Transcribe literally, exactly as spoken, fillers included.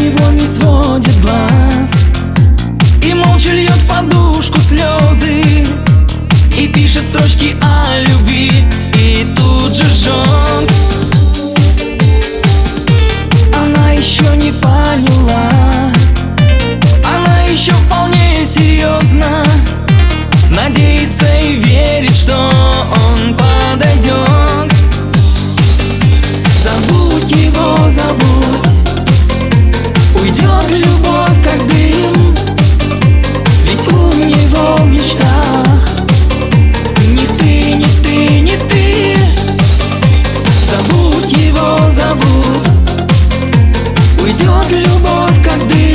него не сводит глаз и молча льет в подушку слезы, и пишет строчки о любви, и тут же жжет. Она еще не поняла, она еще вполне серьезно надеется и верит, что он подойдет. Забудь его, забудь, уйдет любовь как дым, ведь у него в мечтах не ты, не ты, не ты. Забудь его, забудь, уйдет любовь как дым.